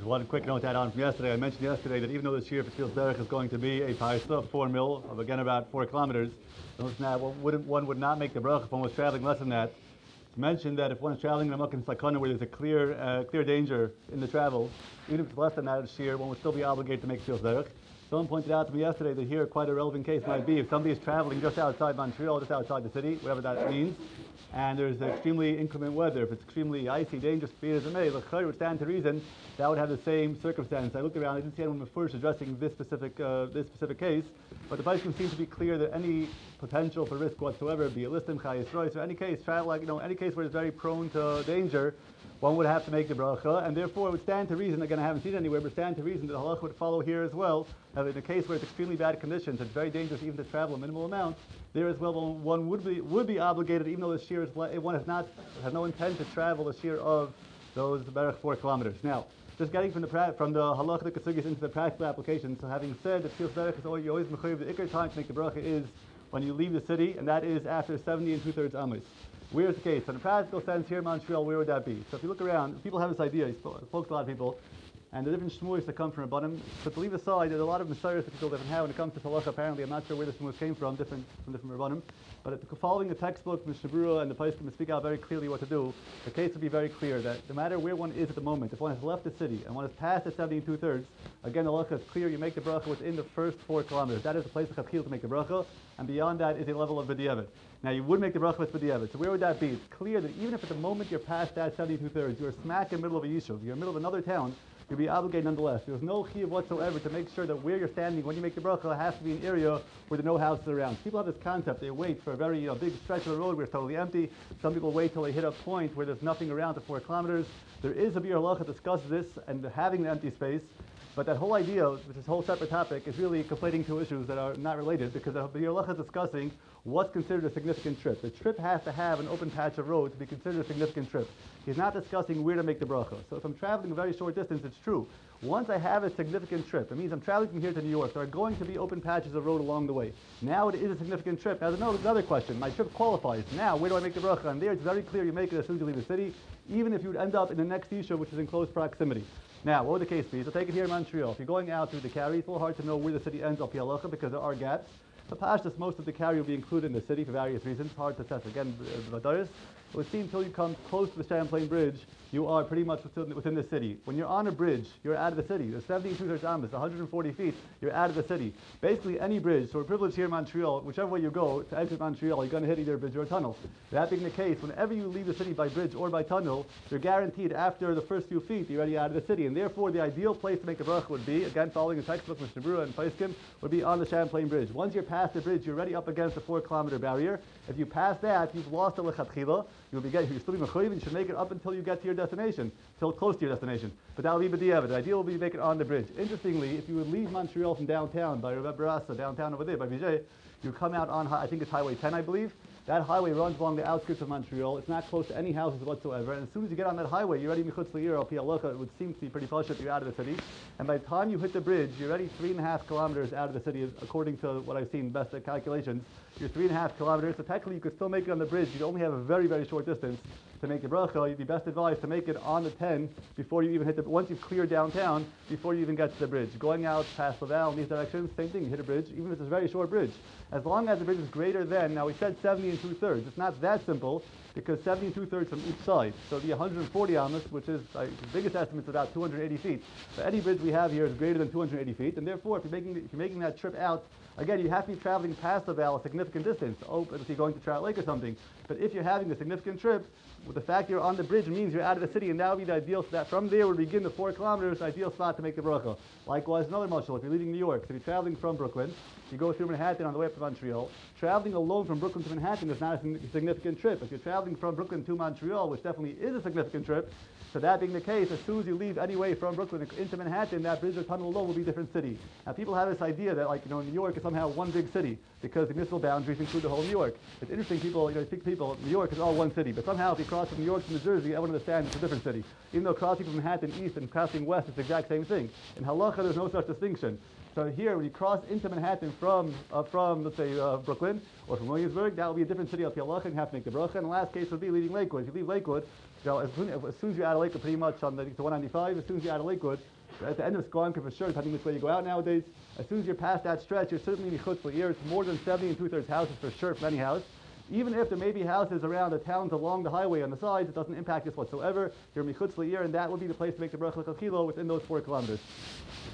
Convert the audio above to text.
one quick note to add on from yesterday. I mentioned yesterday that even though this year Fatils Derech is going to be a parsa, 4 mil, of again about 4 kilometers, one would not make the bracha if one was traveling less than that. It's mentioned that if one is traveling in a Makkah Sakana where there's a clear danger in the travel, even if it's less than that this year, one would still be obligated to make Fatils Derech. Someone pointed out to me yesterday that here quite a relevant case might be if somebody is traveling just outside Montreal, just outside the city, whatever that means, and there's extremely inclement weather. If it's extremely icy, dangerous, be it as it may, the Chayr would stand to reason that would have the same circumstance. I looked around, I didn't see anyone first addressing this specific case, but the Paiskim seems to be clear that any potential for risk whatsoever, be it listim, chayis, rois, or any case, travel, any case where it's very prone to danger, one would have to make the bracha, and therefore it would stand to reason, again I haven't seen it anywhere, but stand to reason that the halach would follow here as well, that in a case where it's extremely bad conditions, it's very dangerous even to travel a minimal amount, there as well one would be obligated, even though the shear one has no intent to travel the shear of those berach 4 kilometers. Now, just getting from the halachic kesugis into the practical application, so having said that Tfilas Derech is always mechuyev, the ikar time to make the bracha is when you leave the city, and that is after 70 2/3 amos. Where is the case? So in a practical sense, here in Montreal, where would that be? So if you look around, people have this idea, I spoke to a lot of people, and the different shmuos that come from Rabbanim. But to leave aside, there's a lot of messiahs that people different have when it comes to halacha. Apparently, I'm not sure where the shmuos came from different Rabbanim. But following the textbook, the Shabura and the Paiskim speak out very clearly what to do. The case would be very clear that no matter where one is at the moment, if one has left the city and one has passed the 70 2/3, again the halacha is clear. You make the bracha within the first 4 kilometers. That is the place of Chatchil to make the bracha, and beyond that is a level of b'diavad. Now you would make the bracha with b'diavad. So where would that be? It's clear that even if at the moment you're past that 70 2/3, you're smack in the middle of a yishuv, you're in the middle of another town, you'll be obligated nonetheless. There's no chiyuv whatsoever to make sure that where you're standing when you make the bracha has to be an area where there are no houses around. People have this concept, they wait for a very big stretch of the road where it's totally empty. Some people wait till they hit a point where there's nothing around to 4 kilometers. There is a Bir Halacha that discusses this and having the empty space. But that whole idea, which is a whole separate topic, is really conflating two issues that are not related, because the Bir Halacha is discussing what's considered a significant trip. The trip has to have an open patch of road to be considered a significant trip. He's not discussing where to make the bracha. So if I'm traveling a very short distance, it's true. Once I have a significant trip, it means I'm traveling from here to New York. There are going to be open patches of road along the way. Now it is a significant trip. Now there's another question. My trip qualifies. Now where do I make the bracha? And there it's very clear you make it as soon as you leave the city, even if you would end up in the next yishuv, which is in close proximity. Now, what would the case be? So take it here in Montreal. If you're going out through the carry, it's a little hard to know where the city ends up Halacha because there are gaps. The Pashtas, most of the carry will be included in the city for various reasons. Hard to test. Again, the Vadaris. It would seem until you come close to the Champlain Bridge, you are pretty much within the city. When you're on a bridge, you're out of the city. There's 70 2/3 amos, 140 feet, you're out of the city. Basically, any bridge, so we're privileged here in Montreal, whichever way you go to enter Montreal, you're going to hit either a bridge or a tunnel. That being the case, whenever you leave the city by bridge or by tunnel, you're guaranteed after the first few feet, you're already out of the city. And therefore, the ideal place to make the bracha would be, again, following the textbook with Shabura and Paiskim, would be on the Champlain Bridge. Once you're past the bridge, you're already up against the 4-kilometer barrier. If you pass that, you've lost the lechatchila. You'll still be mechuyev, you should make it up until you get to your destination, till close to your destination. But that will be b'diavad. The ideal will be to make it on the bridge. Interestingly, if you would leave Montreal from downtown, by Rebbe Barasa, downtown over there, by Vijay, you come out on, I think it's Highway 10, I believe. That highway runs along the outskirts of Montreal. It's not close to any houses whatsoever. And as soon as you get on that highway, you're already michutz l'ir al pi halacha. It would seem to be pretty pashut. You're out of the city. And by the time you hit the bridge, you're already 3.5 kilometers out of the city, according to what I've seen, best calculations. You're 3.5 kilometers. So technically, you could still make it on the bridge. You'd only have a very, very short distance to make the bracha. You'd be best advised to make it on the 10 before you even hit the, once you've cleared downtown, before you even get to the bridge. Going out past Laval in these directions, same thing, you hit a bridge, even if it's a very short bridge. As long as the bridge is greater than, now we said 70 2/3. It's not that simple, because 70 2/3 from each side. So the 140 amos, which is the biggest estimate, is about 280 feet. So any bridge we have here is greater than 280 feet, and therefore, if you're making that trip out, again, you have to be traveling past Laval a significant distance. If you're going to Trout Lake or something. But if you're having a significant trip, with the fact you're on the bridge means you're out of the city, and that would be the ideal. So that from there would begin the 4 kilometers, ideal spot to make the bracha. Likewise, another mashal, if you're leaving New York, so if you're traveling from Brooklyn, you go through Manhattan on the way up to Montreal. Traveling alone from Brooklyn to Manhattan is not a significant trip. If you're traveling from Brooklyn to Montreal, which definitely is a significant trip, so that being the case, as soon as you leave anyway from Brooklyn into Manhattan, that bridge or tunnel alone will be a different city. Now people have this idea that New York is somehow one big city because the municipal boundaries include the whole New York. It's interesting, people, speak to people, New York is all one city, but somehow if you cross from New York to New Jersey, everyone understands it's a different city. Even though crossing from Manhattan east and crossing west is the exact same thing. In halacha, there's no such distinction. So here, when you cross into Manhattan from let's say, Brooklyn or from Williamsburg, that will be a different city of halacha and have to make the bracha. And the last case would be leaving Lakewood. If you leave Lakewood, So as soon as you're out of Lakewood, pretty much on the 195, as soon as you're out of Lakewood, at the end of Squanker for sure, depending which way you go out nowadays, as soon as you're past that stretch, you're certainly Michutz L'Ir. It's more than 70 and 2/3 houses for sure from any house. Even if there may be houses around the towns along the highway on the sides, it doesn't impact this whatsoever. You're Michutz L'Ir, and that would be the place to make the Bracha L'Chachilo within those 4 kilometers.